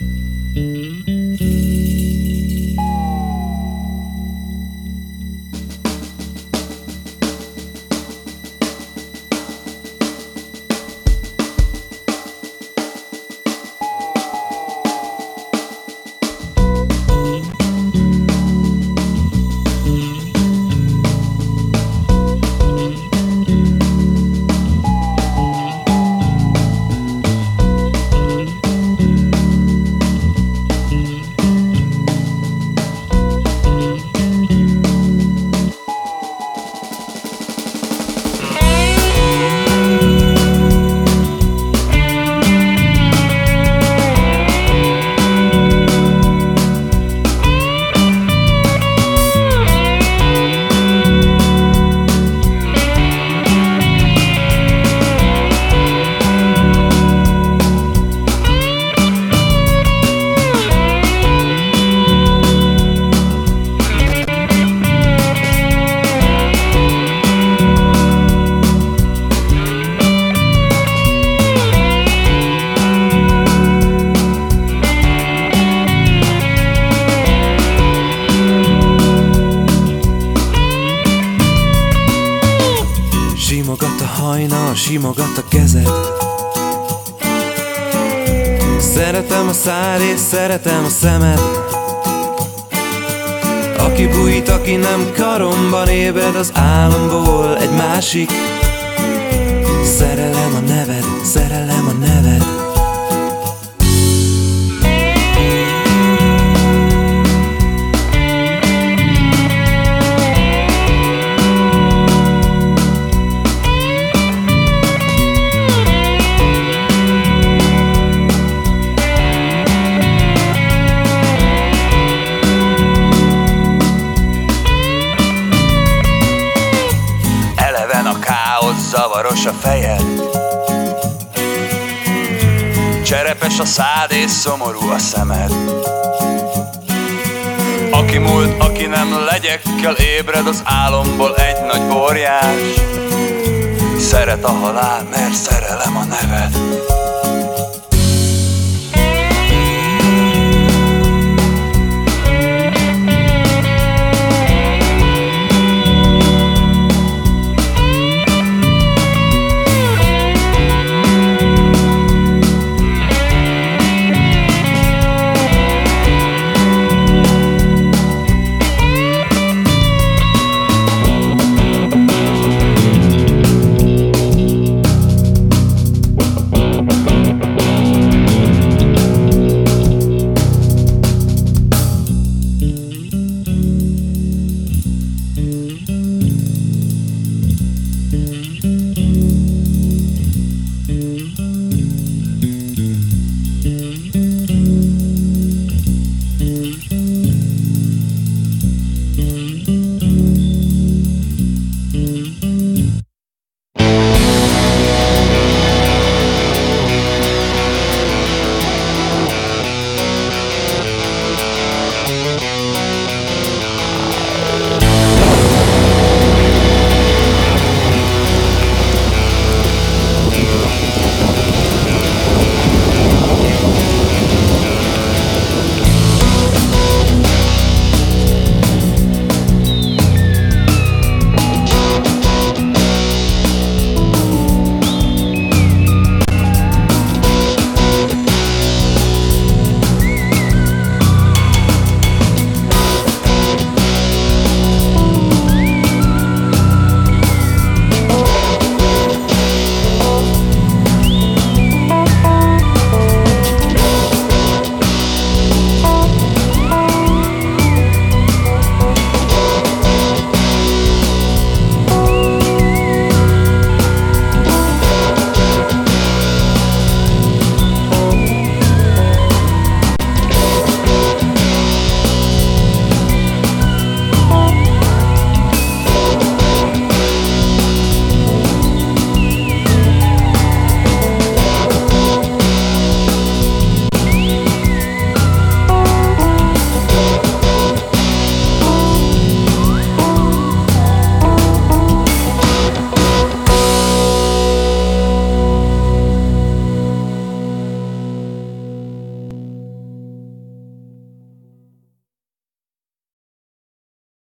Simogat a hajnal, simogat a kezed. Szeretem a szád és szeretem a szemed. Aki bújt, aki nem karomban ébred az álomból egy másik. Szerelem a neved, szerelem a neved. Zavaros a fejed, cserepes a szád és szomorú a szemed. Aki múlt, aki nem, legyekkel ébred az álomból egy nagy óriás. Szeret a halál, mert szerelem a neved.